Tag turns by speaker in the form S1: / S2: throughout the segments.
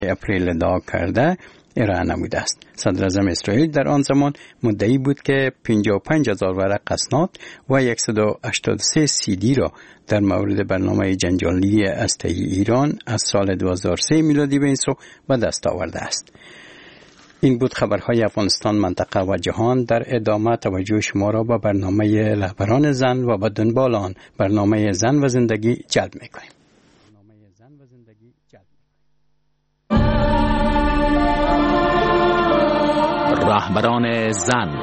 S1: اپریل ادعا کرده ارائه نموده است. صدر اعظم اسرائیل در آن زمان مدعی بود که 55,000 ورق اسناد و 183 CD را در مورد برنامه جنجالی هسته‌ای ایران از سال 2003 میلادی به این سو به دست آورده است. این بود خبرهای افغانستان، منطقه و جهان. در ادامه توجه شما را به برنامه رهبران زن و به دنبال آن برنامه زن و زندگی جلب می‌کنیم.
S2: رهبران زن.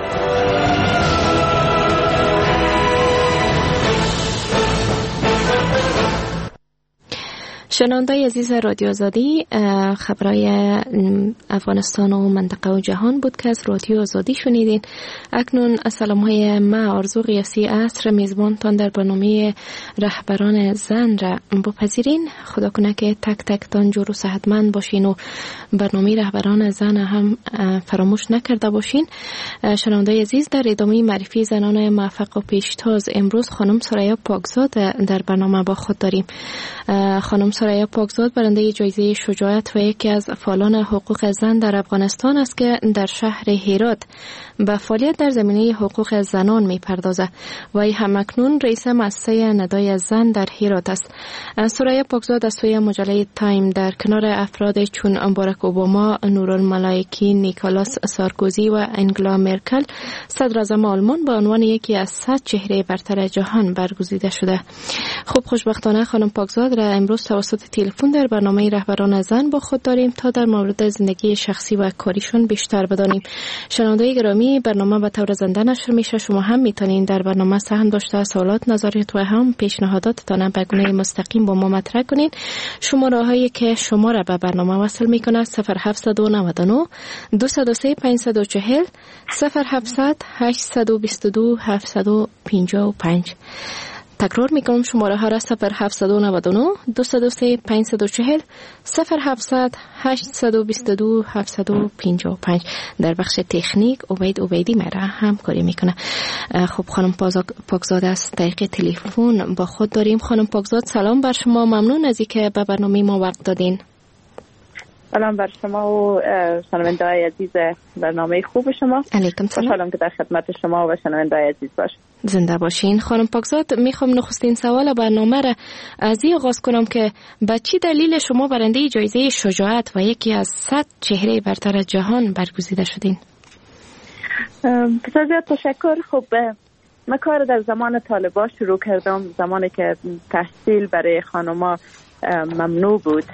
S3: شنوندای عزیز رادیو آزادی، خبرای افغانستان و منطقه و جهان بود که از رادیو آزادی شنیدین. اکنون سلام های ما آرزو قیاسی عصر میزبانتان در برنامه رهبران زن را بپذیرین. خدا کنه که تک تک تان جور و صحتمند باشین و برنامه رهبران زن هم فراموش نکرده باشین. شنوندای عزیز، در ادامه معرفی زنان موفق و پیشتاز امروز خانم سریا پاکزاد در برنامه با خود داریم. خانم سریا پاکزاد برنده جایزه شجاعت و یکی از فعالان حقوق زن در افغانستان است که در شهر هرات به فعالیت در زمینه حقوق زنان می‌پردازد و همکنون رئیس مؤسسه ندای زن در هرات است. سریا پاکزاد از سوی مجله تایم در کنار افراد چون باراک اوباما، نورالملائکی، نیکولاس سارکوزی و انگلا مرکل، صدر اعظم آلمان، به عنوان یکی از 100 چهره برتر جهان برگزیده شده. خب خوشبختانه خانم پاکزاد را امروز توسط تلفن در برنامه رهبران زن با خود داریم تا در مورد زندگی شخصی و کاریشون بیشتر بدانیم. شنوندگان گرامی، برنامه به طور زنده نشر میشه. شما هم میتونین در برنامه سهم داشته سوالات، نظریات و هم پیشنهاداتتان به گونه مستقیم با ما مطرح کنین. شماره‌هایی که شما را به برنامه وصل میکنه 0799 203 540 0700 822 755. تکرار میکنم شماره ها را 0799 203 540 0700 822 755. در بخش تکنیک عبیدی مرا همکاری میکنه. خب خانم پاکزاد از طریق تلفن با خود داریم. خانم پاکزاد سلام بر شما، ممنون از اینکه به برنامه ما وقت دادین.
S4: سلام بر شما و شنونده‌های عزیز برنامه خوب شما.
S3: علیکم سلام.
S4: خوشحالم که در خدمت شما و شنونده‌های عزیز باشم.
S3: زنده باشین. خانم پاکزاد، میخوام نخستین سوال برنامه را از این آغاز کنم که به چی دلیل شما برنده جایزه شجاعت و یکی از 100 چهره برتر جهان برگزیده شدین؟
S4: بسیار زیاد تشکر. خب من کار در زمان طالبان شروع کردم، زمانی که تحصیل برای خانم‌ها ممنوع بود.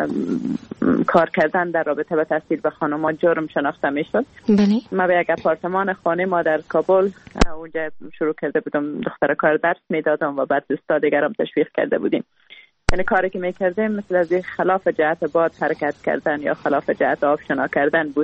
S4: کار کردن در رابطه با تحصیل به خانم‌ها جرم شناخته میشد.
S3: بله.
S4: من به یک آپارتمان خانه ما در کابل اونجا شروع کرده بودم، دختر کار درس میدادم و بعد دوستا دیگرم تشویق کرده بودیم. یعنی کاری که میکردیم مثل از خلاف جهت باد حرکت کردن یا خلاف جهت آب شنا کردن بود.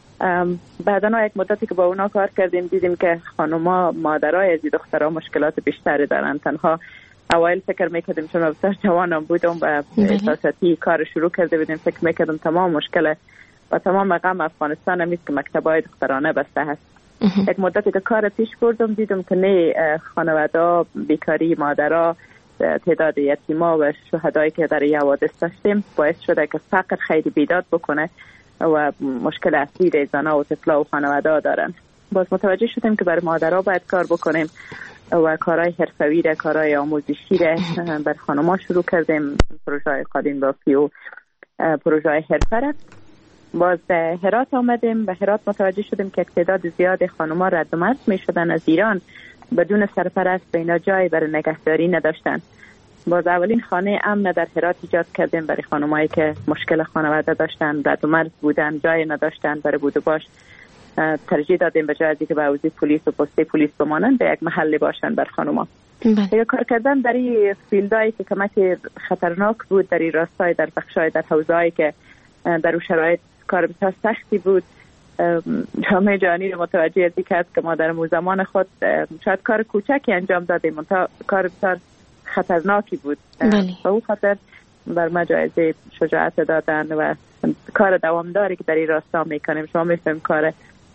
S4: بعداً یک مدتی که با اونا کار کردیم دیدیم که خانم‌ها، مادرای از دخترها مشکلات بیشتری دارن. تنها اوایل فکر میکردیم چون بسیار جوانم بودم و احساساتی کار شروع کرده بودیم، فکر میکردم تمام مشکل و تمام غم افغانستان همیست که مکتبای دخترانه بسته هست. یک مدتی که کار پیش بردم دیدم که نه، خانواده، بیکاری مادرها، تعداد یتیما و شهدایی که در این حوادث داشتیم باعث شده که فقر خیلی بیداد بکنه و مشکل اصلی زنها و طفلا و خانواده دارن. باز متوجه شدیم که برای مادرها باید کار بکنیم و کارهای حرفه‌ای را، کارهای آموزشی را بر خانم‌ها شروع کردیم. پروژه قالین بافی و پروژه حرفه را. باز به هرات آمدیم. به هرات متوجه شدیم که تعداد زیاد خانم‌ها رد و مرز می‌شدن از ایران بدون سرپرست، به اینا جای برای نگهداری نداشتن. باز اولین خانه امن در هرات ایجاد کردیم برای خانم‌هایی که مشکل خانواده داشتن، رد و مرز بودن، جای نداشتن برای بود و باش. ترجیح دادیم به جای که به حوزه پلیس و پست پلیس بمانن، به یک محل باشن بر خانم‌ها. دیگه کار کردن در این فیلدایی که کمک خطرناک بود، در این راستای، در بخشای، در حوزه‌ای که در اون شرایط کار بسیار سختی بود. جامعه جهانی رو متوجه از این کرد که ما در اون زمان خود شاید کار کوچکی انجام دادیم، منتها کار بسیار خطرناکی بود. به اون خاطر بر ما جایزه شجاعت دادن و کار دوامداری که در این راستا میکنیم. شما میفهمید کار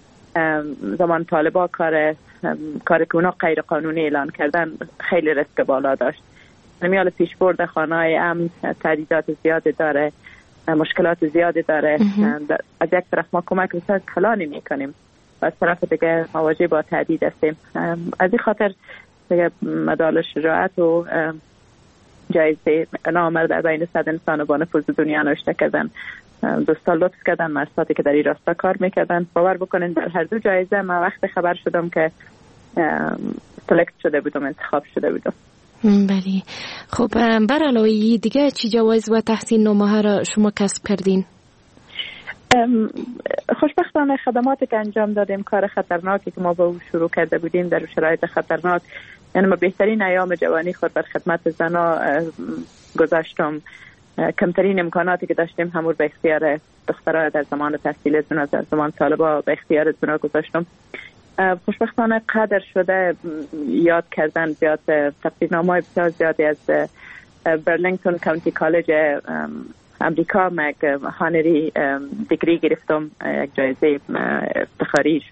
S4: زمان طالبا، کاری که اونا غیر قانونی اعلان کردن خیلی ریسک بالا داشت. نمیال پیشبرد خانه‌های امن تعدیدات زیاد داره مشکلات زیادی داره. از یک طرف ما کمک بسیار کلانی میکنیم و از طرف دیگه مواجه با تهدید هستیم. از این خاطر دیگه مدال شجاعت و جایزه نامور در بین 100 انسان با نفوذ دنیا نوشته کردن. دوستان لطف کردن مؤسساتی که در این راستا کار میکردن. باور بکنین در هر دو جایزه ما وقت خبر شدم که سلکت شده بودم، انتخاب شده بودم.
S3: بله. خب بر علاوه دیگه چی جوایز و تحسین نامه را شما کسب کردین؟
S4: خوشبختانه خدماتی که انجام دادیم، کار خطرناکی که ما با او شروع کرده بودیم در شرایط خطرناک، یعنی ما بهترین ایام جوانی خود بر خدمت زنا گذاشتم. کمترین امکاناتی که داشتیم همون به اختیار دخترها در زمان تحصیل زنا، در زمان طالبا به اختیار زنا گذاشتم. خوشبختانه قدر شده یاد کردن زیاد تقدیرنامه‌های بسیار زیادی از برلینگتون کانتی کالج امریکا مگ هانری دیگری گرفتم، یک جایزه افتخاری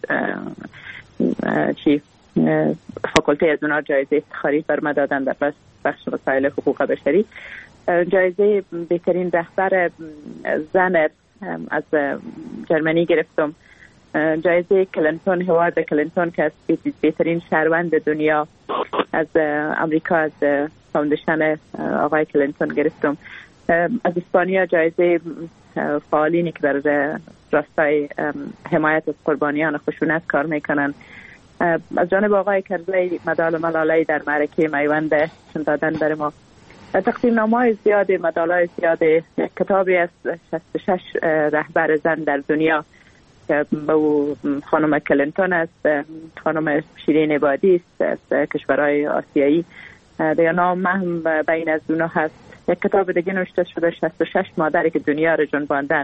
S4: فاکولته از اونا جایزه افتخاری برم دادن در بخش مسائل حقوق بشری. جایزه بهترین رهبر زن از جرمنی گرفتم. جایزه کلینتون، هوارد کلینتون که از بهترین شهروند دنیا از امریکا از فاوندیشن آقای کلینتون گرفتم. از اسپانیا جایزه فعالینی که در راستای حمایت از قربانیان خشونت کار میکنن از جانب آقای کرزی مدال ملاله در معرکه میوند دادن برای ما. تقدیرنامه‌های زیاد، مدال‌های زیاد، کتابی از 66 رهبر زن در دنیا که به خانم کلینتون است، خانم شیرین عبادی است از کشورهای آسیایی، دیگه نام هم بین از اونها هست. یک کتاب دیگه نوشته شده 66 مادری که دنیا رو جنباندن،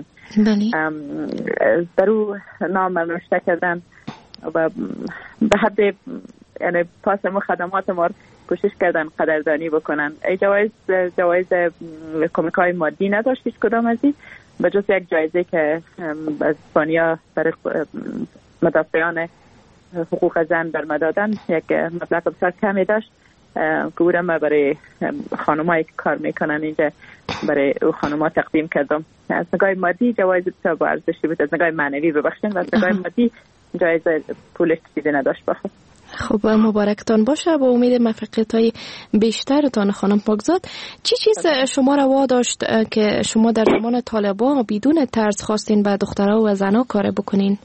S4: در او نام نوشته کردن و به حد یعنی پاس ما خدمات ما کوشش کردن قدردانی بکنن. ای جوایز کمک‌های مادی نداشت هیچ کدام از این، به جز یک جایزه که از اسپانیا برای مدافعان حقوق زن برم دادن، یک مبلغ بسیار کمی داشت که بودم برای خانمایی که کار میکنن اینجا برای او خانم‌ها تقدیم کردم. از نگاه مادی جوایز بسیار با ارزشی بود، از نگاه معنوی ببخشید، و از نگاه مادی جایزه پولش چیزی نداشت. بخیر.
S3: خب مبارکتان باشه، با امید موفقیت‌های بیشترتان. خانم پاکزاد، چی چیز شما را واداشت که شما در زمان طالبان بدون ترس خواستین با دخترها و زنها کار بکنین،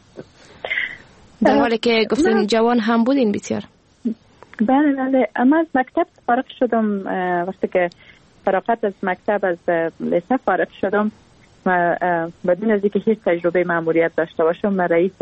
S3: در حالی که گفتین جوان هم بودین بسیار؟
S4: بله، اما از مکتب فارغ شدم. وقتی که فراغت از مکتب از لیسه فارغ شدم و بدون از اینکه هیچ تجربه مأموریت داشته باشم، من رئیس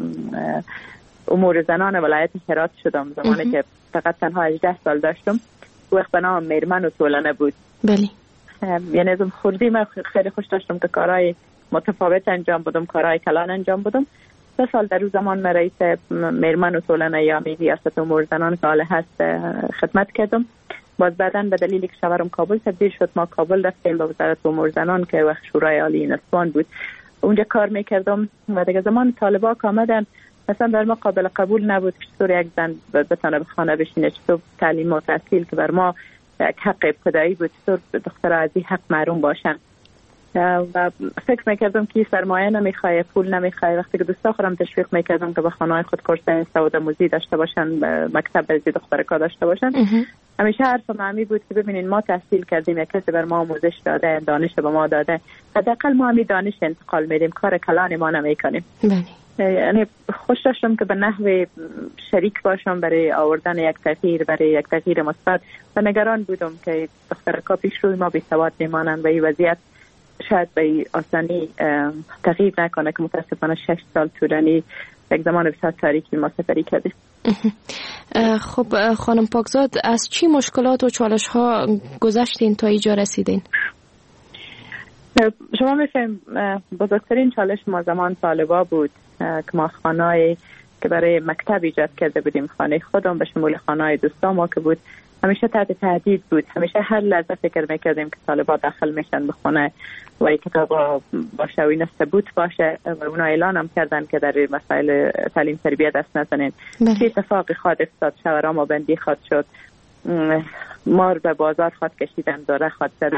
S4: امور زنان ولایت هرات شدم. زمانی که فقط تنها 18 سال داشتم، وقت به نام میرمن و طولانه بود.
S3: بله.
S4: یعنی از خودی من خیلی خوش داشتم که کارهای متفاوت انجام بدم، کارهای کلان انجام بدم. 3 سال در اون زمان من رئیس میرمن و طولانه یا ریاست امور زنان که حال هست خدمت کردم. باز بعداً به دلیلی که شوهرم کابل تبدیل شد، ما کابل رفتیم به وزارت امور زنان که وقت شورای عالی نسوان بود، اونجا کار میکردم. و دیگه زمان طالبا که آمدن مثلا بر ما قابل قبول نبود که چطور یک زن بتونه به خانه بشینه، چطور تعلیم و تحصیل که بر ما یک حق ابتدایی بود، چطور دخترها از این حق محروم باشن. و فکر میکردم که سرمایه نمیخواه، پول نمیخواه. وقتی که دوستا خودم تشویق میکردم که به خانه‌های خود کورس سودآموزی داشته باشن، مکتب از دخترکا داشته باشن، همیشه حرف معمی بود که ببینین ما تحصیل کردیم، یک کسی بر ما آموزش داده، دانش به ما داده، حداقل ما هم دانش انتقال میدیم، کار کلان ما نمیکنیم. یعنی خوش داشتم که به نحو شریک باشم برای آوردن یک تغییر، برای یک تغییر مثبت، و نگران بودم که دخترکا پیش روی ما بی‌سواد میمانن و این وضعیت شاید به آسانی تغییر نکنه که متاسفانه 6 سال طولانی یک زمان بسیار تاریکی ما سپری کردیم.
S3: خب خانم پاکزاد، از چی مشکلات و چالش ها گذشتین تا اینجا رسیدین؟
S4: شما میفهم بزرگترین چالش ما زمان طالبا بود که ما خانه‌ای که برای مکتب ایجاد کرده بودیم، خانه خودم به شمول خانه‌های دوستان ما که بود، همیشه تحت تهدید بود. همیشه هر لحظه فکر میکردیم که طالبا داخل میشن به خونه و این کتاب باشه و این ثبوت باشه، و اونا اعلان هم کردن که در مسائل تعلیم تربیت دست نزنین. چه اتفاقی خواهد افتاد؟ شوهرام بندی خواهد شد، مار به بازار خواهد کشیدن، داره خواهد زدن.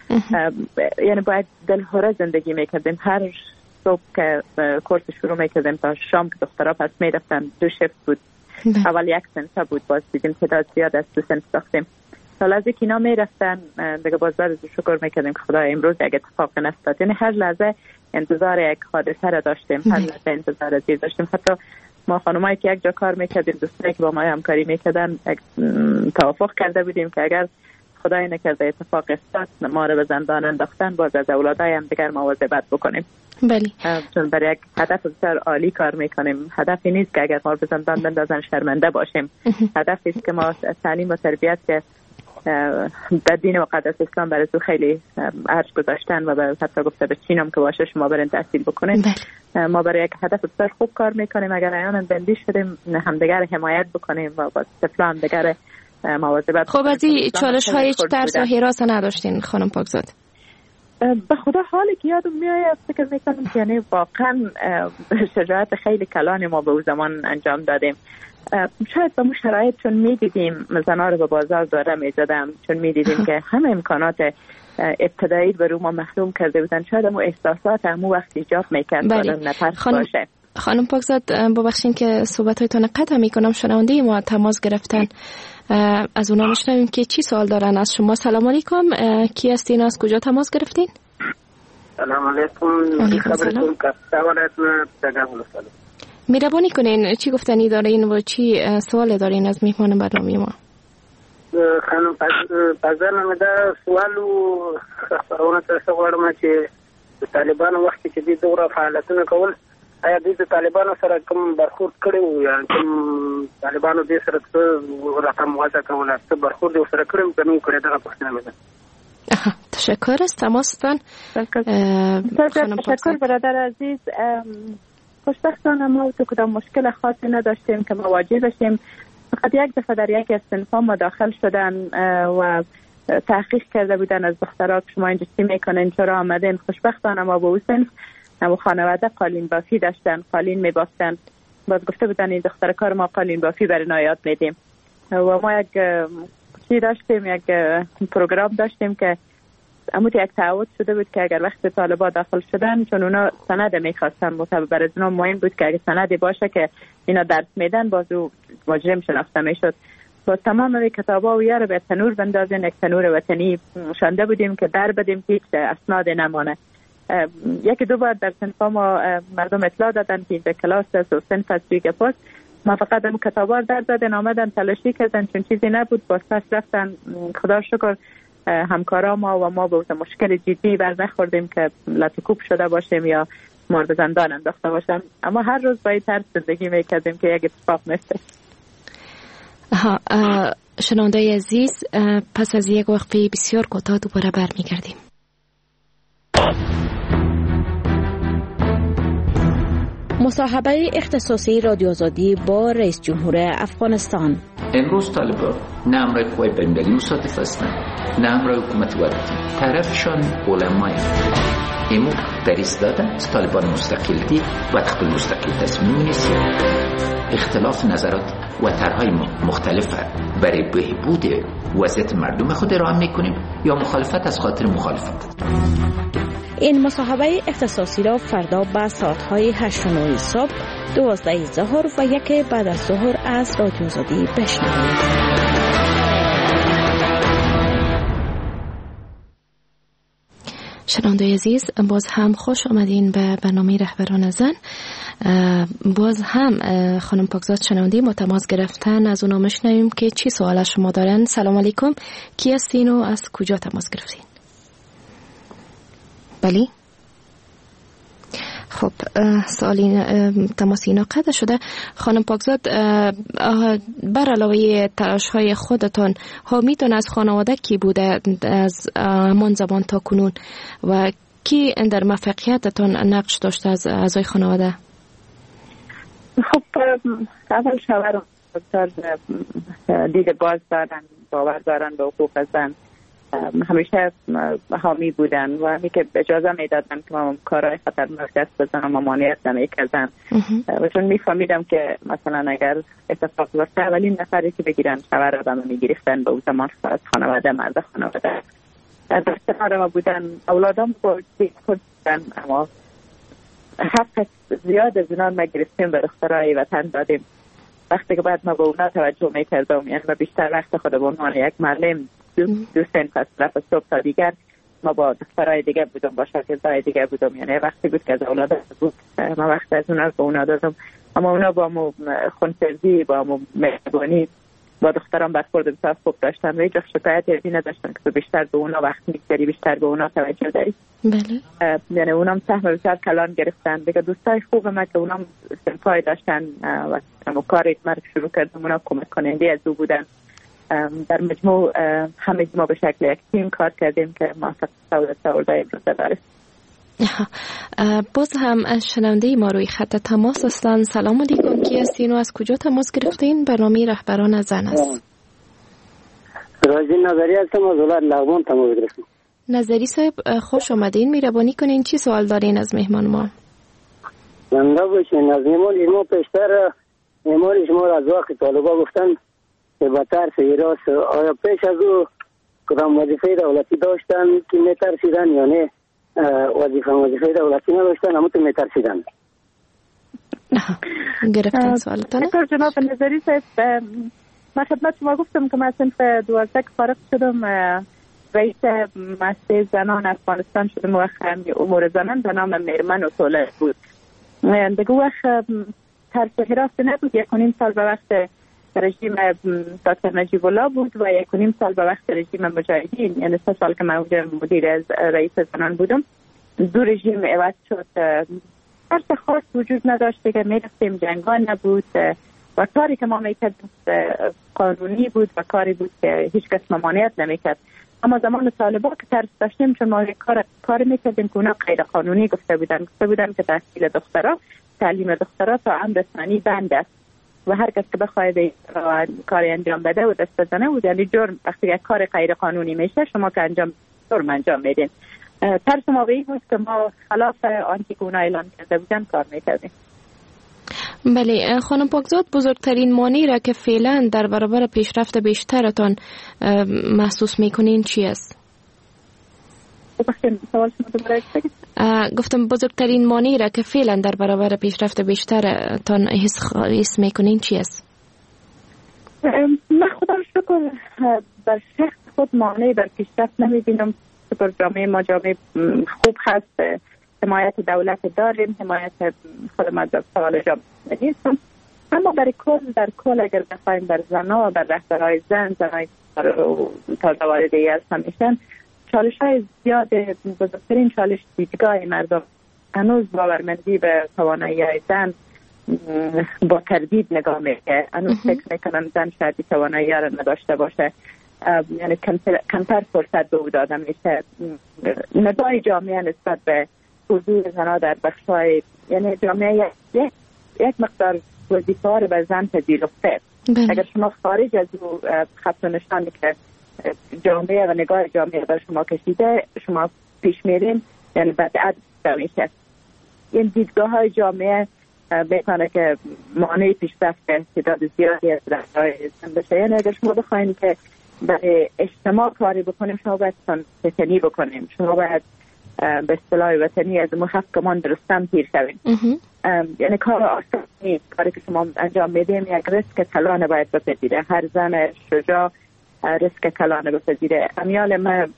S4: یعنی باید دلهوره زندگی میکردیم. هر صبح که کورس شروع میکردیم تا شام که دخترها پس میرفتن 2 شفت بود. اول 1 صنفه بود، باز دیدیم تعداد زیاد از 2 صنف ساختیم. تا لحظه که اینا میرفتن دیگه باز بعد شکر میکردیم که خدا امروز یک اتفاق نفتاد. یعنی هر لحظه انتظار یک حادثه را داشتیم، هر لحظه انتظار از دیر داشتیم. حتی ما خانمایی که یک جا کار میکردیم، دوستایی که با ما همکاری میکردن، توافق کرده بودیم که اگر خدای نکرده اتفاق افتاد ما رو به زندان انداختن، باز از اولادای هم دیگر مواظبت بکنیم.
S3: بله.
S4: چون برای یک هدف بسیار عالی کار میکنیم. هدفی نیست که اگر ما به زندان بندازن شرمنده باشیم. هدفی است که ما تعلیم و تربیت که در دین مقدس اسلام برای تو خیلی ارج گذاشتن و حتی گفته به چین هم که باشه شما برین تحصیل بکنین. ما برای یک هدف بسیار خوب کار میکنیم. اگر اینا بندی شدیم همدیگر حمایت بکنیم و با طفل همدیگر مواظبت.
S3: خب از این چالش های ترس و هراس نداشتین خانم پاکزاد؟
S4: به خدا حالی که یادم میاد فکر میکنم که یعنی واقعا شجاعت خیلی کلانی ما به اون زمان انجام دادیم. شاید به مو شرایط چون میدیدیم زنها رو به بازار داره میزدم، چون میدیدیم که همه امکانات ابتدایی به رو ما محروم کرده بودن، شاید امو احساسات همو وقت ایجاب میکرد نترس باشه.
S3: خانم پاکزاد ببخشین که صحبت‌هایتون قطع میکنم، شنونده ما تماس گرفتن، از اونا میشنویم که چی سوال دارن از شما. سلام علیکم، کی هستین، از کجا تماس گرفتین؟
S5: سلام علیکم.
S3: علیکم سلام. مهربانی کنین چی گفتنی دارین و چی سوال دارین از میهمان برنامه ما؟
S5: خانم پازرنامه دا سوالو خبرونه تاسو غواړم چې طالبان وخت کې د دوره فعالیتونه کول، آیا د طالبانو سره کوم برخورد کړی وو یا کوم طالبانو د سره رقم موازه کوله څه برخورد سره کړی کنه کړی دا پوښتنه ده.
S3: تشکر از تماستان.
S4: تشکر برادر عزیز. خوشبختانه ما تو کدام مشکل خاصی نداشتیم که مواجه بشیم. فقط یک دفعه در یک از صنف‌ها ما داخل شدن و تحقیق کرده بودن از دخترها که شما اینجا چی میکنین، چرا آمدین. خوشبختانه ما به اون صنف و خانواده قالین بافی داشتن، قالین میبافتن. باز گفته بودن این دختر کار ما قالین بافی برای نایات میدیم و ما یک چی داشتیم، یک پروگرام داشتیم که اموت یک تعهد شده بود که اگر وقت طالبا داخل شدن، چون اونا سند میخواستن متبر از اونا مهم بود که اگر سندی باشه که اینا درس میدن بازو مجرم شناخته میشد. با تمام کتابا و یه رو به تنور بندازین، یک تنور وطنی شانده بودیم که در بدیم که هیچ اسناد نمانه. یکی دو بار در صنفا ما مردم اطلاع دادن که به کلاس و صنف از توی گپاس ما فقط هم کتابا در دادن آمدن تلاشی کردن، چون چیزی نبود باز پس رفتن. خدا شکر همکارا ما و ما به مشکل جدی بر نخوردیم که لطیکوب شده باشیم یا مورد زندان انداخته باشم، اما هر روز باید ترس زندگی میکردیم که یک اتفاق میفته.
S3: شنونده عزیز، پس از یک وقفه بسیار کوتاه دوباره برمیگردیم. مصاحبه اختصاصی رادیو آزادی با رئیس جمهور افغانستان.
S2: امروز طالبان نه همراه قوای بین‌المللی مصادف هستند نه همراه حکومت وقتی، طرفشان علمای ایمو دریس دادن طالبان مستقل دی و خپل مستقل تصمیم نیست. اختلاف نظرات و طرح‌های مختلف برای بهبود وضعیت مردم خود ارائه می‌کنیم یا مخالفت از خاطر مخالفت.
S3: این مصاحبه اختصاصی را فردا به ساعت‌های 8:09 صبح، 12 ظهر و 1 بعد از ظهر از رادیو آزادی بشنوید. شنونده عزیز، باز هم خوش آمدین به برنامه رهبران زن. باز هم خانم پاکزاد شنونده ما تماس گرفتن، از اونا میشنویم که چی سوال از شما دارن. سلام علیکم، کی هستین و از کجا تماس گرفتین؟ بله. خب سوالی تماسی اینا قطع شده. خانم پاکزاد، بر علاوه تلاش‌های خودتان حامیتون از خانواده کی بوده از همان زمان تا کنون و کی در موفقیتتان نقش داشته از اعضای خانواده؟
S4: خب اول شوهرم بسیار دید باز دارن، باور دارن به حقوق زن، همیشه حامی بودن و همی که اجازه میدادن که من کارهای خطرناک دست بزنم و مانعیت نمیکردن و چون میفهمیدم که مثلا اگر اتفاق بیفته اولین نفری که بگیرن شوهر را به من میگرفتن. به اون زمان فقط خانواده، مرد خانواده در کنار ما بودن. اولادم با خود بودن، اما حق زیاد از اونا ما گرفتیم به دخترای وطن دادیم. وقتی که بعد ما به اونا توجه میکردم، یعنی ما بیشتر وقت خود به عنوان یک معلم دو سنف از طرف صبح تا دیگر ما با دخترای دیگه بودم، با شاگردای دیگه بودم. یعنی وقتی بود که از اولاد بود ما وقت از اونا به اونا دادم، اما اونا با مو خونسردی، با مو مهربانی با دختران برخورد بسیار خوب داشتن و هیچ شکایتی از این نداشتن که تو بیشتر به اونا وقت میگذاری، بیشتر به اونا توجه داری.
S3: بله.
S4: یعنی اونام سهم بسیار کلان گرفتن. دیگه دوستای خوب ما که اونام سنفای داشتن و کاری مرد شروع کردم اونا کمک کننده از او بودن. در مجموع همه ما به شکل یک تیم کار کردیم که ما سعودای امروزه داریم.
S3: باز هم از شنونده ما روی خط تماس هستند. سلام علیکم، کی هستین و از کجا تماس گرفتین؟ برنامه رهبران زن است.
S5: راجی نظری هستم از ولایت لغمان تماس گرفتم.
S3: نظری صاحب خوش آمدین. مهربانی کنین چی سوال دارین از مهمان ما؟
S5: زنده باشین. از ما پیشتر شما را از وقت طالبا گفتن که به ترس ایراس، آیا پیش از او کدام وظیفه دولتی داشتن که میترسیدن یا نه وظیفه دولتی نداشتن اما تو میترسیدن؟
S3: گرفتن سوالتان.
S4: جناب نظری صاحب، من خدمت شما گفتم که من صنف 12 فارغ شدم، رئیس مؤسسه زنان افغانستان شدم و امور زنان به نام میرمن و طلع بود. دیگه وقت ترس و حراس نبود. 1.5 سال به وقت رژیم دکتر نجیب الله بود و 1.5 سال به وقت رژیم مجاهدین، یعنی 3 سال که من مدیر از رئیس زنان بودم. 2 رژیم عوض شد. ترس خاص وجود نداشت که میرفتیم، جنگان نبود و کاری که ما میکردیم قانونی بود و کاری بود که هیچ کس ممانعت نمیکرد. اما زمان طالبا که ترس داشتیم چون ما کار میکردیم که اونا غیر قانونی گفته بودن که تحصیل دخترها، تعلیم دخترها تا عمر ثانی بند است و هر کس که بخواهد کاری انجام بده و دست بزنه و یعنی جرم. وقتی یک کار غیر قانونی میشه شما که جرم انجام میدین. ترس ما به این بود که ما خلاف آنچه که اونا اعلان کرده بودن کار میکردیم.
S3: بله خانم پاکزاد، بزرگترین مانعی را که فعلا در برابر پیشرفت بیشترتان محسوس میکنین چی است؟ گفتم بزرگترین مانعی را که فعلا در برابر پیشرفت بیشترتان حس میکنین چی است؟
S4: من خدا رو شکر بر شخص خود مانعی بر پیشرفت نمیبینم. سپر جامعه ما جامعه خوب هست، حمایت دولت داریم، حمایت خود ما در سوال جامعه نیستم. اما در کل اگر بخوایم بر زنها و بر رهبرهای زنهای تازه وارده از همیشن، چالش های زیاد. بزرگترین چالش دیدگاه مردم هنوز باورمندی به توانایی های زن با تردید نگاه میکنه. هنوز فکر میکنن زن شاید توانایی را نداشته باشه، یعنی کمتر فرصت به او داده میشه. نگاه جامعه نسبت به حضور زنها در بخش‌های، یعنی جامعه یک مقدار وظیفه ها رو به زن پذیرفته. اگر شما خارج از او خط و نشانی که جامعه و نگاه جامعه بر شما کشیده شما پیش میرین، یعنی بدعت میشه. این دیدگاه های جامعه بکنه که مانع پیشرفت تعداد زیادی از رهبران زن بشه. یعنی اگر شما بخواین که برای اجتماع کاری بکنیم شما باید وطنی بکنیم، شما باید به اصطلاح وطنی از هفت کمان درستم تیر شویم. یعنی کار آسانی، کاری که شما انجام میدیم یک ریسک کلانه باید بپذیره. هر زن شجاع ریسک کلانه بپذیره. امیال من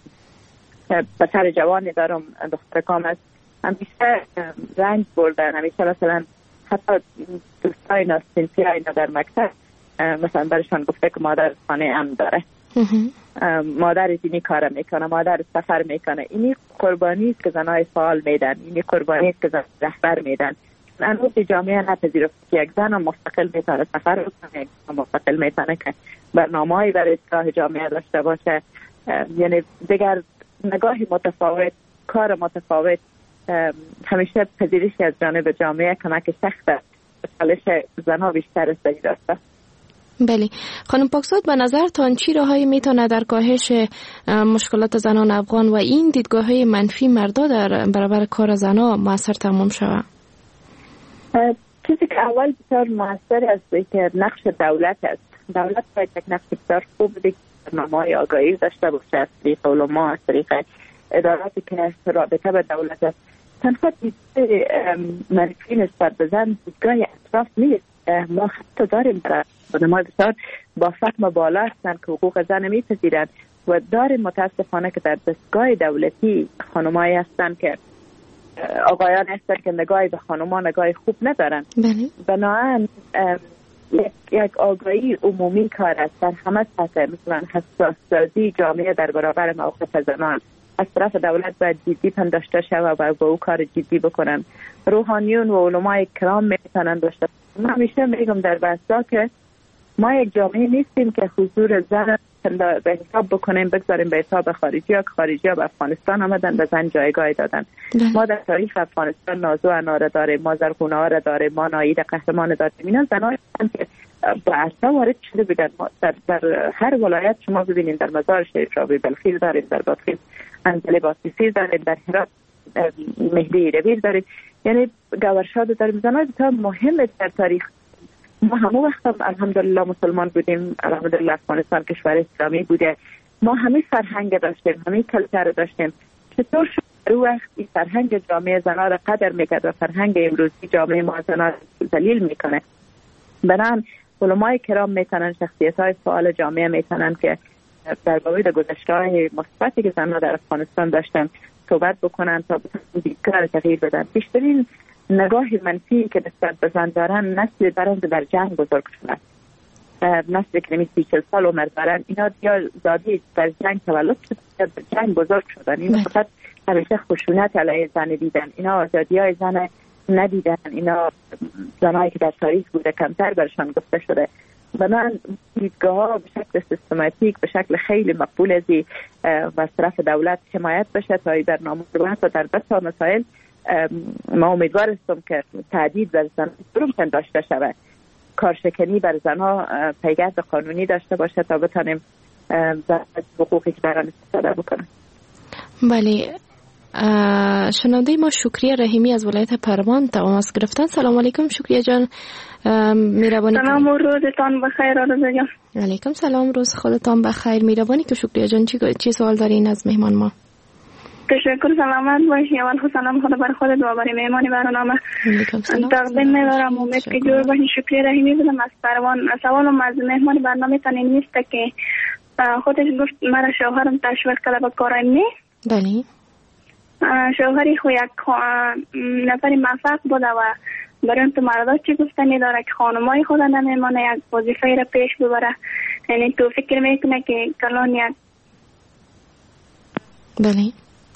S4: پسر جوانی دارم، دختر کام است، همیشه رنج بردن. همیشه مثلا حتی دوستای ناسنفی اینا در مکتب مثلا برشان گفته که مادر خانه ام داره، مادر اینی کار میکنه، مادر سفر میکنه. اینی قربانی است که زنای فعال میدن، اینی قربانی است که زن رهبر میدن. هنوز جامعه نپذیرفت که یک زن مستقل میتونه سفر بکنه، مستقل میتونه که برنامه‌ای برای اصلاح جامعه داشته باشه. یعنی دیگر نگاهی متفاوت، کار متفاوت، همیشه پذیرشی از جانب جامعه کمک سخت چالش زنها بیشتر است داشته.
S3: بله خانم پاکزاد، به نظرتان چی راهایی میتونه در کاهش مشکلات زنان افغان و این دیدگاه‌های منفی مردا در برابر کار زنها موثر تمام شود؟
S4: چیزی که اول بسیار موثر است که نقش دولت است. دولت باید یک نقش بسیار خوب برنامه‌های آگاهی داشته باشه از طریق علما، از طریق اداراتی که رابطه به دولت است. تنها دیدگاه منفی نسبت به زن دیدگاه اطراف نیست. ما حتی داریم خانم‌های بسیار با فهم بالا هستند که حقوق زن میپذیرند و داریم متاسفانه که در دستگاه دولتی خانم‌هایی هستند که آقایان هستند که نگاهی به خانم‌ها نگاه خوب ندارن. بنابراین یک آگاهی عمومی کار است در همه سطح، مثلا حساس سازی جامعه در برابر موقف زنان از طرف دولت باید جدی پنداشته شود و با او کار جدی بکنن. روحانیون و علمای کرام میتونن داشته. من همیشه میگم در بحثا که ما یک جامعه نیستیم که حضور زن به حساب بکنیم بگذاریم به حساب خارجی ها که خارجی ها به افغانستان آمدن به زن جایگاه دادن. ما در تاریخ افغانستان نازو انار داریم، ما زرخونه ها را داریم، ما نایید قهرمان داریم. اینا زنایی که با اصلا وارد شده بودن. در هر ولایت شما ببینید در مزار شریف رابی بلخیل داریم، در بادخیز انزل باسیسی داریم، در هرات مهدی رویر داریم، یعنی گورشاد داریم. زنای بسیار مهم در تاریخ. ما همه وقت الحمدلله مسلمان بودیم، الحمدلله افغانستان کشور اسلامی بوده، ما همه فرهنگ داشتیم، همه کلچر داشتیم. چطور شد در اون وقت این فرهنگ جامعه زنها را قدر میکرد و فرهنگ امروزی جامعه ما زنها ذلیل میکنه؟ بنابراین علمای کرام میتونن، شخصیت های فعال جامعه میتونن که در بابت گذشته‌های مثبتی که زنها در افغانستان داشتن صحبت بکنن تا بتونن دیگر تغییر بدن. بیشترین نگاه منفی که نسبت به زن دارن نسل برند در جنگ بزرگ شدن، نسل که 30 سال عمر دارن، اینا یا زادی در جنگ تولد شدن یا در جنگ بزرگ شدن. اینا فقط همیشه خشونت علیه زن دیدن، اینا آزادی های زن ندیدن، اینا زنایی که در تاریخ بوده کمتر برشان گفته شده. بنابراین دیدگاه ها به شکل سیستماتیک، به شکل خیلی مقبول ازی و از طرف دولت حمایت بشه تا این برنامه و در بسا مسائل ما امیدوار هستم که تهدید بر زنان ممکن داشته شود، کارشکنی بر زنها پیگرد قانونی داشته باشه تا بتانیم حقوقی که بران استفاده بکنن.
S3: بله، شنونده ما شکریه رحیمی از ولایت پروان تماس گرفتن. سلام علیکم شکریه جان، میربانی.
S6: سلام و روزتان بخیر آرزو جان.
S3: علیکم سلام، روز خودتان بخیر. میربانی که شکریه جان چی سوال دارین از مهمان ما؟
S6: تشکر، سلامت باشی. اول خود سلام خدا بر خودت و برای مهمانی برنامه تقدیم می‌دارم. امید که جور باشین. شکریه رحیمی بودم از پروان. سوالم از مهمان برنامه تان این نیست که خودش گفت مرا شوهرم تشویق کرده به کار علمی.
S3: بله.
S6: شوهری خو یک نفری موفق بوده و برای اون تو مردا چی گفتنی داره که خانمای خود نمیمانه یک وظیفه را پیش ببره. یعنی تو فکر میکنه که کلان یک.
S3: بله.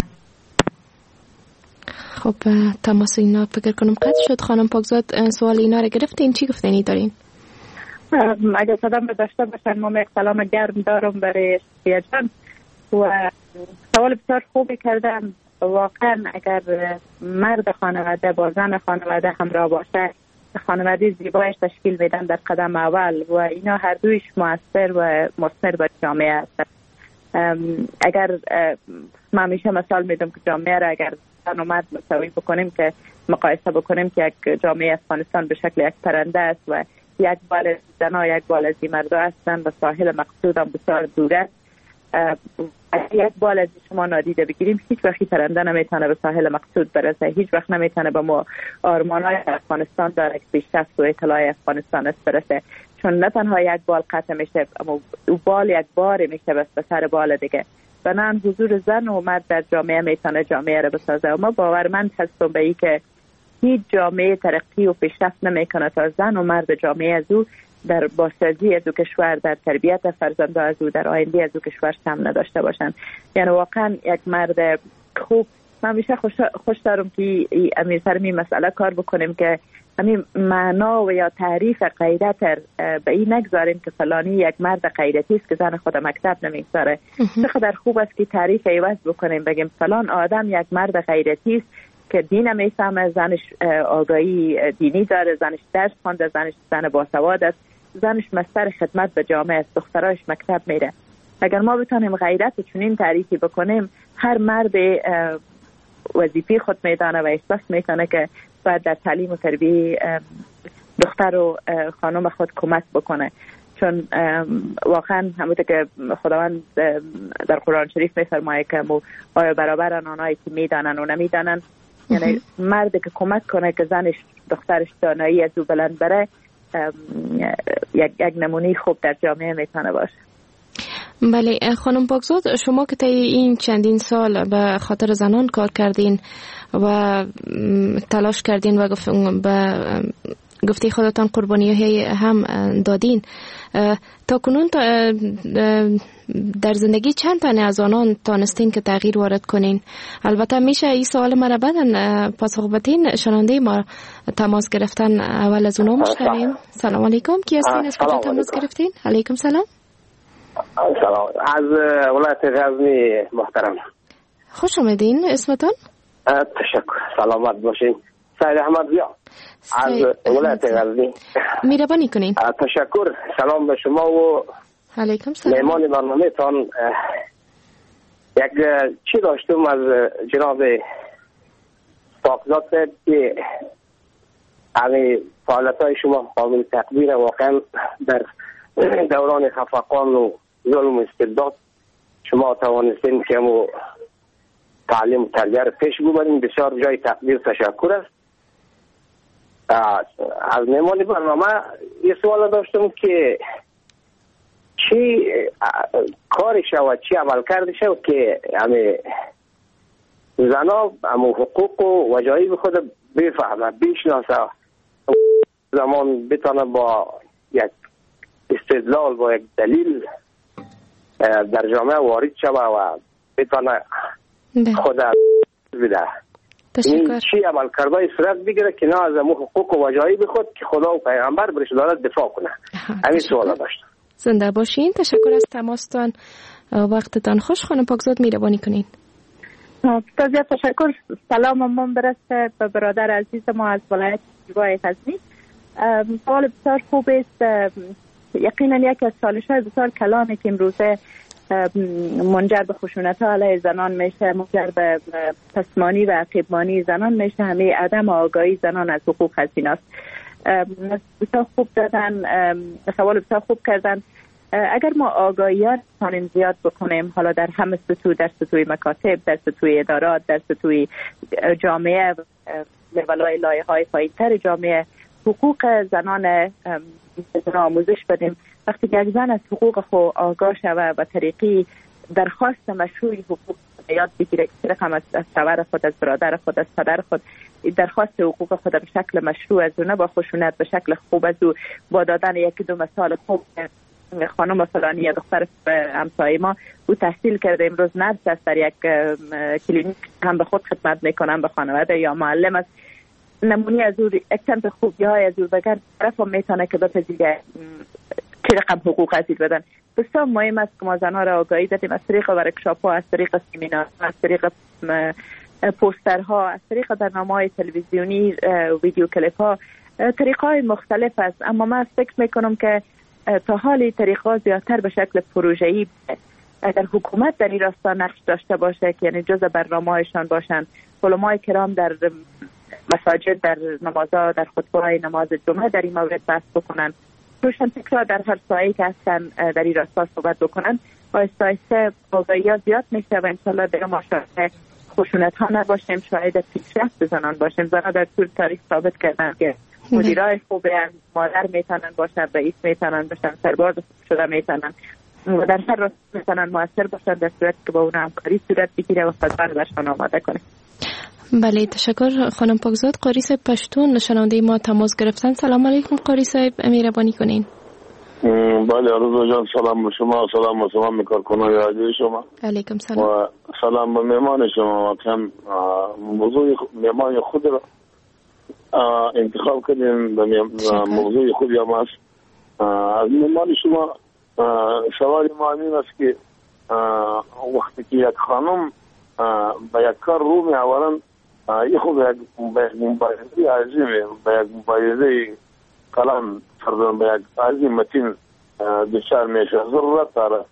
S3: خب تماس اینا فکر کنم قطع شد. خانم پاکزاد سوال اینا رو گرفتین، چی گفتنی دارین؟
S4: اگر صدام داشته باشن ما یک سلام گرم دارم برای شکریه جان و سوال بسیار خوبی کردم. واقعا اگر مرد خانواده با زن خانواده همراه باشه خانواده زیبایش تشکیل میدن در قدم اول و اینا هر دویش مؤثر و مثمر به جامعه هست. اگر من همیشه مثال میدم که جامعه را اگر زن و مرد مساوی بکنیم که مقایسه بکنیم که یک جامعه افغانستان به شکل یک پرنده است و یک بال زنها یک بال از مردا هستند و ساحل مقصود هم بسیار دور است. یک بال از شما نادیده بگیریم هیچ وقتی پرنده نمیتونه به ساحل مقصود برسه، هیچ وقت نمیتونه به ما آرمان‌های افغانستان داره که پیشرفت و اطلاع افغانستان است برسه، چون نه تنها یک بال قطع میشه اما او بال یک بار میشه بس به سر بال دیگه. بنابراین حضور زن و مرد در جامعه میتونه جامعه را بسازه و ما باورمند هستم به این که هیچ جامعه ترقی و پیشرفت نمیکنه تا زن و مرد جامعه از او در بازسازی از او کشور، در تربیت فرزند از او، در آینده از او کشور سهم نداشته باشند. یعنی واقعا یک مرد خوب، من همیشه خوش دارم که امیر سرمی مسئله کار بکنیم که همین معنا و یا تعریف غیرت به این نگذاریم که فلانی یک مرد غیرتی است که زن خود مکتب نمیگذاره. چقدر خوب است که تعریف عوض بکنیم، بگیم فلان آدم یک مرد غیرتی است که دین میفهمه، زنش آگاهی دینی داره، زنش درس خوانده، زنش زن باسواد است، زنش مستر خدمت به جامعه است، دختراش مکتب میره. اگر ما بتونیم غیرت چنین تعریفی بکنیم، هر مرد وظیفه خود میدانه و احساس میکنه که باید در تعلیم و تربیت دختر و خانم خود کمک بکنه. چون واقعا همونطور که خداوند در قرآن شریف میفرماید که آیا برابرن آنهایی که میدانن و نمیدانن، یعنی مردی که کمک کنه که زنش دخترش دانایی از او بلند بره یک نمونه خوب در جامعه میتونه باشه.
S3: بله خانم پاکزاد، شما که طی این چندین سال به خاطر زنان کار کردین و تلاش کردین و گفته خودتان قربانی هم دادین، تا کنون در زندگی چند تانه از آنان تانستین که تغییر وارد کنین؟ البته میشه این سوال مرا بدن پاسخ بدین. شنونده ما تماس گرفتن، اول از اونا مشتریم. سلام علیکم، کی هستین؟ از کجا تماس گرفتین؟ علیکم سلام.
S7: سلام، از ولایت غزنی محترم.
S3: خوش آمدین. اسمتان؟
S7: تشکر، سلامت باشین. سید احمد زیا از ولایت غزنی.
S3: مهربانی کنین.
S7: تشکر، سلام به شما و
S3: علیکم سلام.
S7: مهمان برنامه تان. یک چی داشتم از جناب پاکزاد که همه فعالیت‌های شما قابل تقدیر، واقعا در دوران خفقان و ظلم و استبداد شما توانستین که مو تعلیم و تربیت پیش ببرین. بسیار جای تقدیر، تشکر است. از مهمان برنامه یه سوال داشتم که چی کاری شود، چی عمل کرده شود که همه زنا همه حقوق و وجایب خود بفهمه، بشناسه، زمان بتانه با یک استدلال، با یک دلیل در جامعه وارد شود و بتانه خود بده. این چی عمل کرده صورت بگیره که نه از امو حقوق و وجایب خود که خدا و پیغمبر برش دارد دفاع کنه. همین سوال داشتم.
S3: زنده باشین. تشکر از تماستان، وقتتان خوش. خانم پاکزاد مهربانی کنین.
S4: بسیار تشکر. سلام برسه به برادر عزیز ما از ولایت غزنی. سوال بسیار خوب است. یقینا یکی از چالش‌های بسیار کلانی که امروزه منجر به خشونت‌ها علیه زنان میشه، منجر به پسمانی و عقیبمانی زنان میشه، همه عدم آگاهی زنان از حقوق هزینه است. بسیار خوب دادن، سوال بسیار خوب کردن. اگر ما آگاهیات تانیم زیاد بکنیم، حالا در همه سطوح، در سطوح مکاتب، در سطوح ادارات، در سطوح جامعه، لولای لایه‌های پایین‌تر جامعه، حقوق زنان آموزش بدیم. وقتی که یک زن از حقوق خود آگاه شود و طریقی درخواست مشروعی حقوق یاد بگیره که رقم از شوهر خود، از برادر خود، از پدر خود درخواست حقوق خود به شکل مشروع از او، نه با خشونت، به شکل خوب از او، با دادن یکی دو مثال خوب. خانم فلانی یا دختر همسایه ما او تحصیل کرده، امروز نرس است، در یک کلینیک هم به خود خدمت میکنم، به خانواده یا معلم است. نمونی از او، یک چند خوبی های از او بگر طرف هم میتونه که بپذیره چه رقم حقوق ازید بدن. بسیار مهم است که ما زنها را آگاهی دادیم از طریق ورکشاپ ها، از طریق سمینار، از طریق پوسترها، از طریق برنامه‌های تلویزیونی، ویدیو کلیپ ها. طریق‌های مختلف است، اما من فکر میکنم که تا حالی طریق‌ها زیادتر به شکل پروژه‌ای. اگر حکومت در این راستا نقش داشته باشه که یعنی جزء برنامه‌هایشان باشن، علمای کرام در مساجد، در نمازها، در خطبه‌های نماز جمعه در این مورد بحث بکنن، روشن فکرها در هر سایه‌ای که هستن در این راستا صحبت بکنن، آهسته آهسته آگاهی‌ها زیاد میشه و انشالله دیگه ما شاهد خشونت‌ها نباشیم، شاهد پیشرفت زنان باشیم. زنان در طول تاریخ ثابت کردن که مدیرای خوبی هستند، مادر میتونن باشن، رئیس میتونن باشن، سرباز شده میتونن و در هر راستا میتونن موثر باشن در صورتی که با اون همکاری صورت بگیره و فضا رو برشان آماده کنه.
S3: بله تشکر. خانم پاکزاد، قاری صاحب پشتون شنونده ما تماس گرفتن. سلام علیکم قاری صاحب، مهربانی کنین.
S8: بله آرزو جان، سلام به شما، سلام به تمام کارکنان رادیو شما.
S3: علیکم سلام.
S8: و سلام به مهمان شما. کم موضوع مهمان خود را انتخاب کردیم، به موضوع خودی هم است. از مهمان شما سوال ما این است که وقتی که یک خانم به یک کار رو می آورن، یه خوب به یک مبارزه عظیمه، به یک مبارزه کلان فرزن، به یک عظیم متین دچار میشه. ضرورت داره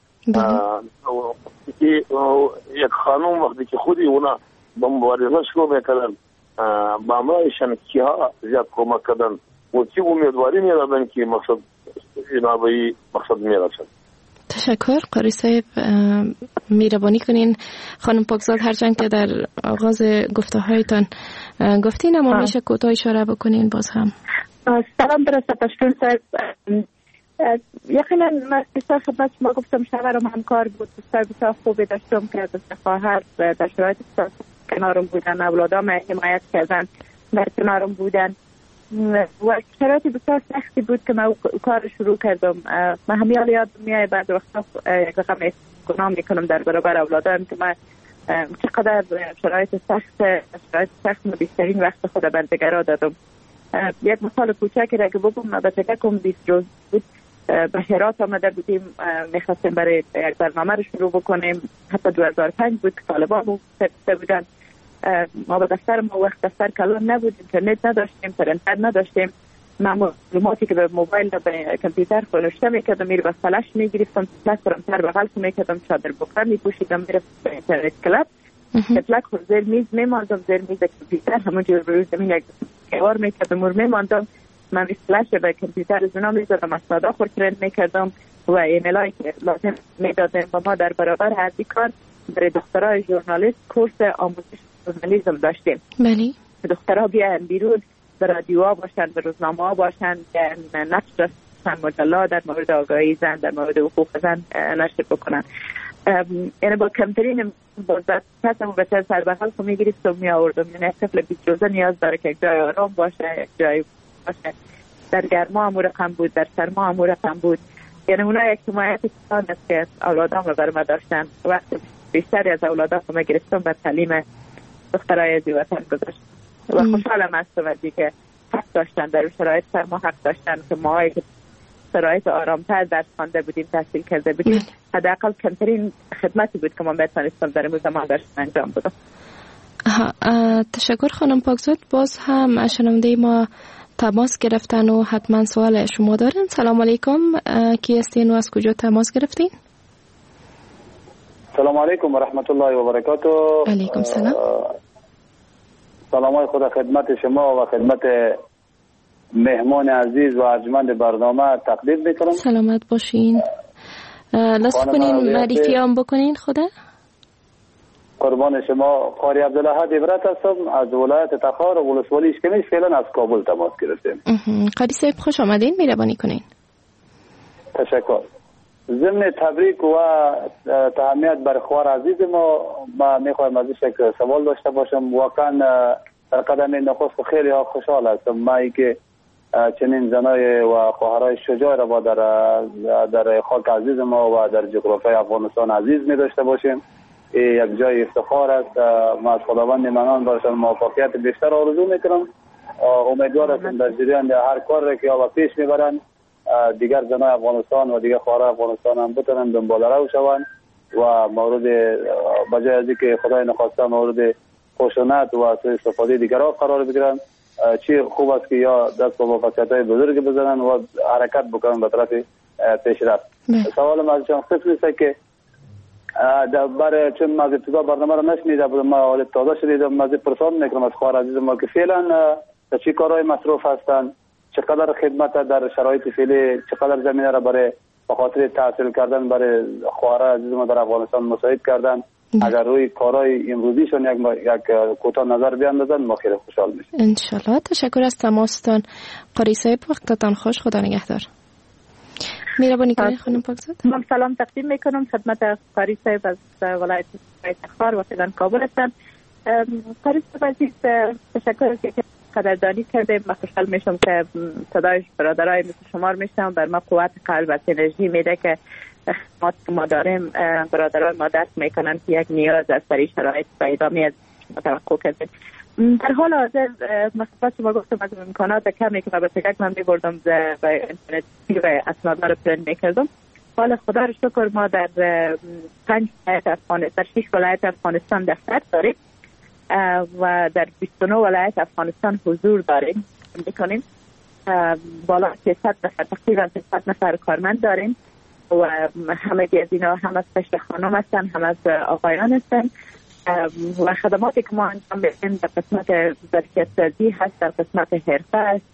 S8: که یک خانم وقتی که خودی اونا به مبارزه شروع میکردن، با امرایشان که ها زیاد کمک کردن و چی امیدواری میدادن که مقصد اینا به این مقصد میرسن.
S3: تشکر قاری صاحب، مهربانی کنین. خانم پاکزاد هرچند که در آغاز گفته هایتان گفتین اما میشه کوتاه اشاره بکنین باز هم.
S4: سلام برسه پشتون صاحب. یقینا من بسیار خدمت شما گفتم شوهرم همکار بود، بسیار خوبی داشتم که بسیار خواهر در شرایط بسیار کنارم بودن، اولادام حمایت کردن، در کنارم بودن و شرایط بسیار سختی بود که من کار شروع کردم. من همیال یاد میاد بعد وقتا یک رقم گناه میکنم در برابر اولادام که من چقدر شرایط سخت و بیشترین وقت خود بندگرا دادم. یک مثال کوچکی را که بگم، من به تکم 20 روز بود به هرات آمده بودیم، میخواستیم برای یک برنامه رو شروع بکنیم. حتی 2005 بود که طالبان بودن. ما به دفتر ما وقت دفتر کلان نبود، اینترنت نداشتیم، پرنتر نداشتیم. من معلوماتی که به موبایل و به کامپیوتر نوشته میکردم میره به فلش میگرفتم، فلش پرنتر بغل میکردم، چادر بکر میپوشیدم میره به اینترنت کلاب، کتلک خود زیر میز میماندم، زیر میز کامپیوتر همونجور روی زمین یک کار میکردم و میماندم. من فلش به کامپیوتر زنا میزدم، اسنادا خود پرنت میکردم و ایمیلایی که لازم میدادم و ما در برابر هر کار برای دخترای ژورنالیست کورس آموزش ژورنالیسم داشتیم.
S3: بله.
S4: دخترها بیان بیرون، به رادیوها باشن، به روزنامه‌ها باشن، نشر داشتن، مجلات در مورد آگاهی زن، در مورد حقوق زن نشر بکنن. یعنی با کمترین بازدست کسمو به سر بخل که میگریفتم میآوردم. یعنی طفل 20 روزه نیاز داره که یک جای آرام باشه، یک جای باشه. در گرما هم رقم بود، در سرما هم رقم بود. یعنی اونا یک حمایت کسان است که اولادام رو برام داشتن. وقت بیشتری از اولادام رو گرفتم به تعلیم دخترای از وطن گذاشت و خوشحالم از توجهی که حق داشتن در شرایط سرما، حق داشتن که ما که شرایط آرامتر درس خوانده بودیم، تحصیل کرده بودیم، حداقل کمترین خدمتی بود که ما بتوانستم در این زمان داشتن انجام بدم.
S3: تشکر خانم پاکزاد. باز هم شنونده ما تماس گرفتن و حتما سوال شما دارن. سلام علیکم، کی هستین و از کجا تماس گرفتین؟
S9: سلام علیکم و رحمت الله و برکاته.
S3: علیکم سلام.
S9: سلام خدا خدمت شما و خدمت مهمان عزیز و ارجمند برنامه تقدیم میکنم.
S3: سلامت باشین. لطف کنین معرفی هم بکنین خدا.
S9: قربان شما. قاری عبدالاحد عبرت هستم از ولایت تخار و ولسوالی اشکمیش، فعلا از کابل تماس گرفتیم.
S3: قاری صاحب خوش آمدین، مهربانی کنین.
S9: تشکر. ضمن تبریک و تهنیت بر خواهر عزیز ما میخوایم ازش یک سوال داشته باشم. واقعا در قدم نخست خیلی خوشحال هستم ما که چنین زنای و خواهرای شجاع را با در خاک عزیز ما و در جغرافیای افغانستان عزیز می داشته باشیم. یک جای افتخار است. ما از خداوند منان برشان موفقیت بیشتر آرزو میکنم. امیدوار هستم در جریان هر کار که یا پیش میبرن دیگر زنای افغانستان و دیگر خواهرای افغانستان هم بتونن دنبال رو شوند و مورد بجای از اینکه خدای نخواسته مورد خشونت و سوء استفاده دیگرها قرار بگیرن، چی خوب است که یا دست به موفقیت‌های بزرگ بزنن و حرکت بکنن به طرف پیشرفت. سوالم از شما است که برای چون ما ابتدا برنامه رو نشنیده بودم، ما حال تازه شنیدم، من پرسان میکنم از خواهر عزیز ما که فعلا چه کارهای مصروف هستن، چقدر خدمت در شرایط فعلی، چقدر زمینه را برای بخاطر تحصیل کردن برای خواهر عزیز ما در افغانستان مساعد کردن. اگر روی کارهای امروزیشون یک کوتاه نظر بیاندازن ما خیلی خوشحال میشیم.
S3: ان شاء الله. تشکر از تماستان. قاری صاحب وقتتان خوش، خدا نگهدار. مهربانی کنید خانم پاکزاد.
S4: من سلام تقدیم میکنم خدمت قاری صاحب از ولایت تخار و فعلا کابل هستم. قاری صاحب عزیز تشکر که قدردانی کردیم. من خوشحال میشم که صدای برادرای مثل شما میشم، بر ما قوت قلب و انرژی میده که خدمات که ما داریم برادرای ما درک میکنن که یک نیاز از برای شرایط پیدا میاد توقع کردیم. در حال حاضر مثلا شما گفتم از امکانات کمی که من به تکک من میبردم و اینترنت و اسناد رو پرنت میکردم. حالا خدا رو شکر ما در 5 ولایت افغانستان، در 6 ولایت افغانستان دفتر داریم و در 29 ولایت افغانستان حضور داریم میکنیم. بالا 300 نفر تقریبا 300 نفر کارمند داریم و همه از اینا هم از پشت خانم هستن، هم از آقایان هستن و خدماتی که ما انجام میدیم در قسمت ظرفیت سازی هست، در قسمت حرفه است،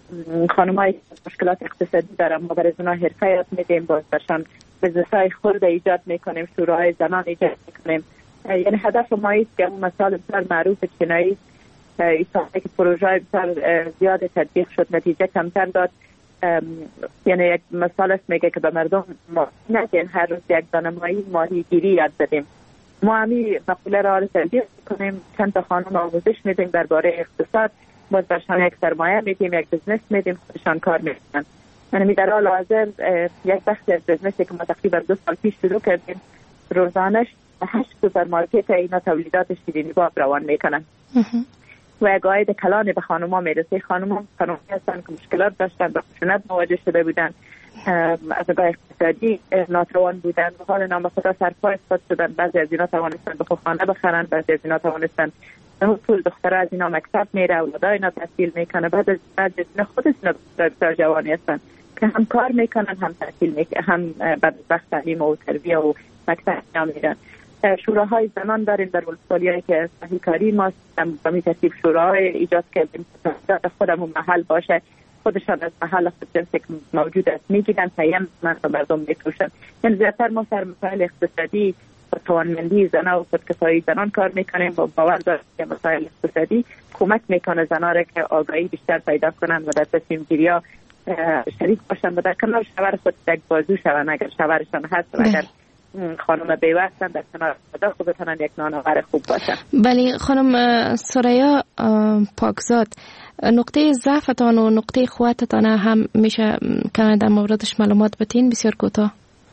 S4: خانمایی مشکلات اقتصادی دارن ما برای اونا حرفه یاد میدیم، باز برشان بزنس‌های خود ایجاد میکنیم، شوراهای زنان ایجاد میکنیم. یعنی هدف ما است که مثال بسیار معروف چینایی ایستانه که پروژه بسیار زیاد تطبیق شد، نتیجه کمتر داد. یعنی یک مثال است میگه که به مردم ما نگین هر روز یک دانه ماهیگیری یاد بدیم. ما همی مقوله را تطبیق کنیم، چند تا خانم آموزش میدیم درباره اقتصاد، باز برشان یک سرمایه میدیم، یک بزنس میدیم، خودشان کار میکنن. یعنی در حال حاضر یک بخش از بزنسی که ما تقریبا 2 سال پیش شروع کردیم، روزانش 8 سوپرمارکت اینا تولیدات شیرینی باب روان میکنن و یک عاید کلانی به خانوما میرسه. خانوما هستن که مشکلات داشتن، به خشونت مواجه شده بودن، از نگاه اقتصادی ناتوان بودن، به حال نام خدا سرپا افتاد شدن. بعضی از اینا توانستن به خانه بخرن، بعضی از اینا توانستن پول دختره از اینا مکتب میره، اولادای اینا تحصیل میکنه، بعد از اینا خودشون بسیار جوانی هستن که هم کار میکنن، هم تحصیل میکنن، هم بدبخت تعلیم و تربیه و مکتب میرن. شوراهای زنان داریم در ولسوالیایی که صحیح کاری ماست، به می ترتیب شوراهای ایجاد کردیم که خودمون محل باشه، خودشان از محل خود جنسی که موجود است میگیرن، تیم من به مردم میفروشن. یعنی زیادتر ما سر مسائل اقتصادی و توانمندی زنان و خودکفایی زنان کار میکنیم و باور داریم که مسائل اقتصادی کمک میکنه زنان را که آگاهی بیشتر پیدا کنن و در تصمیم گیری ها شریک باشن و در کنار شوهر خود یک بازو شون. اگر شوهرشان هست و اگر خانم بیوستن در کنار خدا خوب بتونن یک نانآور خوب باشن.
S3: بله خانم ثریا پاکزاد، نقطه ضعفتان و نقطه قوتتان هم میشه که در موردش معلومات بتین؟ بسیار کوتاه.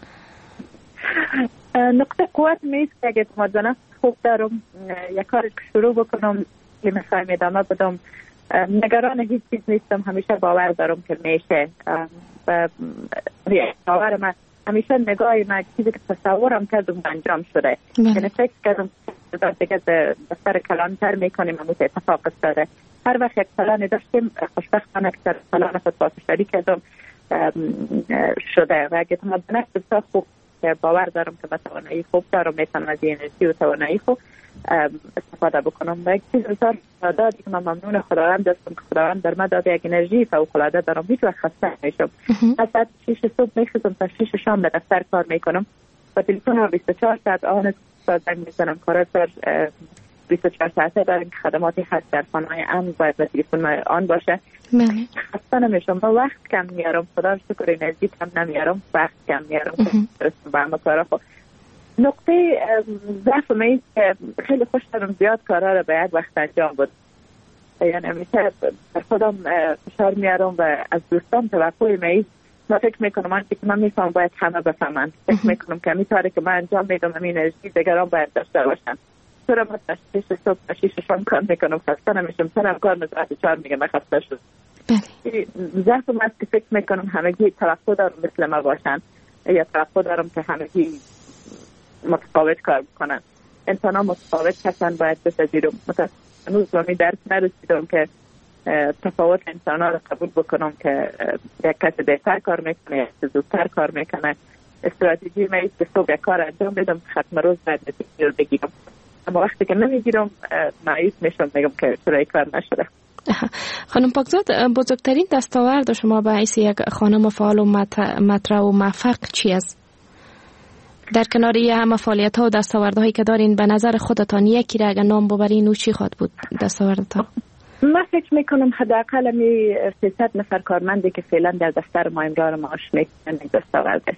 S4: نقطه قوت میست که اگه اعتماد به نفس خوب دارم، یک کار شروع بکنم که میخوایم ادامه بدم، نگران هیچ چیز نیستم، همیشه باور دارم که میشه. باور من همیشه نگاه من چیزی که تصورم کردم انجام شده. یعنی فکر کردم دیگه دفتر کلانتر میکنیم و اتفاق افتاده. هر وقت یک پلان داشتیم خوشبختانه که پلان خود با شریک کردم شده و اگه اعتماد به نفس بسیار خوب باور دارم که با توانایی خوب دارم میتونم از انرژی و توانایی خوب استفاده بکنم. و یک چیز بسیار دادی که من ممنون خداوند هستم که خداوند در من داده یک انرژی فوق‌العاده دارم، هیچ وقت خسته نمیشم. از ساعت 6 صبح میخیزم تا 6 شام به دفتر کار میکنم و تلفن رو 24 ساعت آن زنگ میزنم. کار سر 24 ساعته داریم که خدماتی هست در خانه‌های امن باید به تلفن آن باشه. خسته نمیشم و وقت کم میارم، خدا رو شکر انرژی کم نمیارم، وقت کم میارم به همه کارا. خب نقطه ضعف من که خیلی خوش دارم زیاد کارا رو به یک وقت انجام بدم. یعنی همیشه خودم فشار میارم و از دوستان توقع من ما فکر میکنم آنچه که من میفهم باید همه بفهمن. فکر میکنم که میتاره که من انجام میدم همین انرژی دیگران باید داشته باشن. چرا من تا 6 صبح تا 6 شام کار میکنم خسته نمیشم، سرم کار نزاعت 4 میگه من خسته شد. ضعف من است که فکر میکنم همگی توقع دارم مثل ما باشن یا توقع دارم که همگی متفاوت کار بکنن. انسان ها متفاوت هستن، باید بپذیرم. هنوز به این درک نرسیدم که تفاوت انسان ها رو قبول بکنم که یک کسی بهتر کار میکنه یک زودتر کار میکنه. استراتژی من است که صبح یک کار انجام بدم ختم روز باید نتیجه رو بگیرم، اما وقتی که نمیگیرم مایوس میشم، میگم که چرا این کار نشده.
S3: خانم پاکزاد، بزرگترین دستاورد شما به حیث یک خانم فعال و مطرح و موفق چی است؟ در کنار همه فعالیت ها و دستاوردهایی که دارین به نظر خودتان یکی را اگر نام ببرین او چی خواهد بود دستاوردتان؟
S4: من فکر میکنم حداقل 300 نفر کارمندی که فعلا در دفتر ما امرار معاش میکنن دستاورده.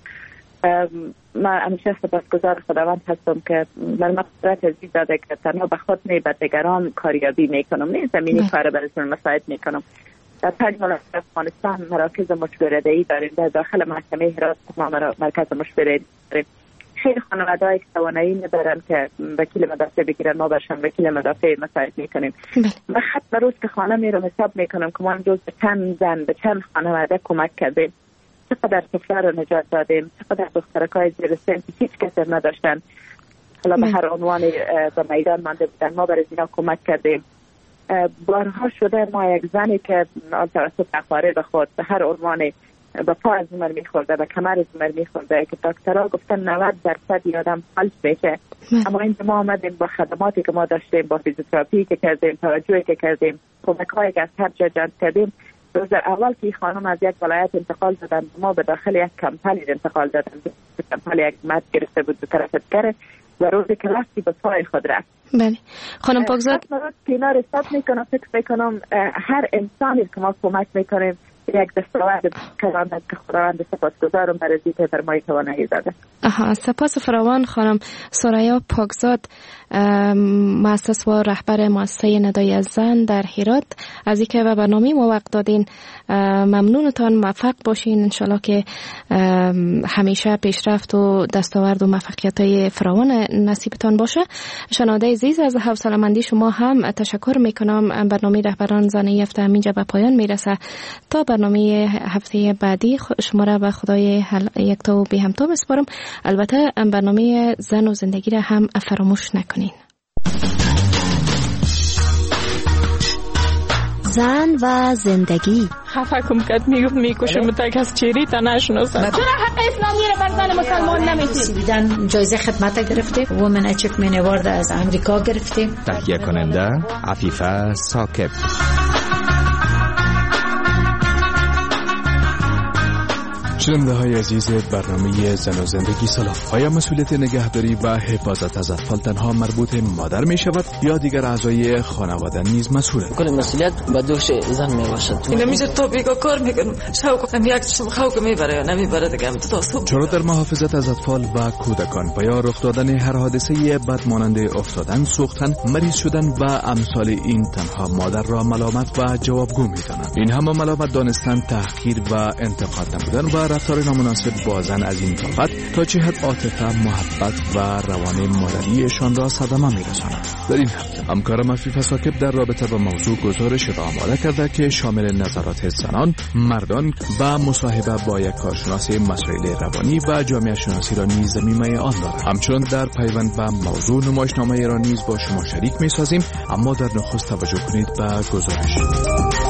S4: من همیشه سپاسگزار خداوند هستم که من قدرت عزیز داده که تنها به خود نه به دیگران کاریابی میکنم، نه زمینی کار براتون مساعد میکنم. در 5 ولایت افغانستان مراکز مشاوره دهی داریم، در داخل محکمه هرات ما مرکز مشاوره داریم. خیلی خانواده‌ای که توانایی ندارن که وکیل مدافع بگیرن، ما برشان وکیل مدافع مساعد میکنیم. و خط روز که خانه میرم حساب میکنم که ما امروز به چند زن به چند خانواده کمک کردیم، چقدر طفلا رو نجات دادیم، چقدر دخترکای زیر سن که هیچ کسی نداشتن حالا به هر عنوان به میدان مانده بودن، ما برای اینا کمک کردیم. بارها شده ما یک زنی که توسط اخباره به خود به هر عنوان به پا از عمر میخورده، به کمر از عمر میخورده که دکترها گفتن 90% آدم فلج میشه. اما این ما آمدیم با خدماتی که ما داشتیم، با فیزیوتراپی که کردیم، توجهی که کردیم، کمک‌هایی که از هر جا جمع کردیم، روز اول که خانم از یک ولایت انتقال دادن، ما به داخل یک کمپانی انتقال دادن. کمپانی یک مد گرفته بود به طرف گره و روز که رفتی به پای خود رفت.
S3: بله خانم پاکزاد،
S4: کنار استاد میکنم، فکر میکنم هر انسانی که ما کمک میکنیم یک دستاورد کلان که خداوند سپاسگزارم برای زیده فرمایی توانایی داده.
S3: سپاس فراوان خانم سریا پاکزاد، مؤسس و رهبر مؤسسه ندای زن در هرات، از اینکه به برنامه ما وقت دادین. ممنونتان، موفق باشین، انشالله که همیشه پیشرفت و دستاورد و موفقیت‌های فراوان نصیبتان باشه. شنونده عزیز، از حوصله‌مندی شما هم تشکر میکنم. برنامه رهبران زن هفته همینجا به پایان میرسه. تا برنامه هفته بعدی شما را به خدای یکتا و بی همتا بسپارم. البته برنامه زن و زندگی را هم فراموش نکنین.
S10: زن و زندگی.
S11: خفه کم کد میکشه متک از چیری تا نشناسن.
S12: چرا حق اسلامی را بر زن مسلمان نمیدید؟
S13: جایزه خدمت گرفتیم، وومن اچیومنت اوارد از امریکا گرفتیم.
S14: تهیه کننده عفیفه ثاقب.
S15: شنونده های عزیز برنامه زن و زندگی، سلام. آیا مسئولیت نگهداری و حفاظت از اطفال تنها مربوط مادر می شود یا دیگر اعضای خانواده نیز مسئولند؟
S16: کل مسئولیت به دوش زن می باشد.
S17: اینا میشه توپیکا کار میکنم، شوق یک خوک میبره یا نمیبره دیگه.
S15: چرا در محافظت از اطفال و کودکان و یا رخ دادن هر حادثه بد مانند افتادن، سوختن، مریض شدن و امثال این تنها مادر را ملامت و جوابگو میدانند؟ این همه ملامت دانستن، تحقیر و انتقاد نمودن و رفتار نامناسب با زن از این طاقت تا چه حد عاطفه، محبت و روان مادریشان را صدمه می‌رساند. در این هفته همکارم عفیفه ثاقب در رابطه با موضوع گزارش را آماده کرده که شامل نظرات زنان، مردان و مصاحبه با یک کارشناس مسائل روانی و جامعه شناسی را نیز ضمیمه آن دارد. همچنین در پیوند به موضوع نمایشنامه را نیز با شما شریک می‌سازیم، اما در نخست توجه کنید به گزارش.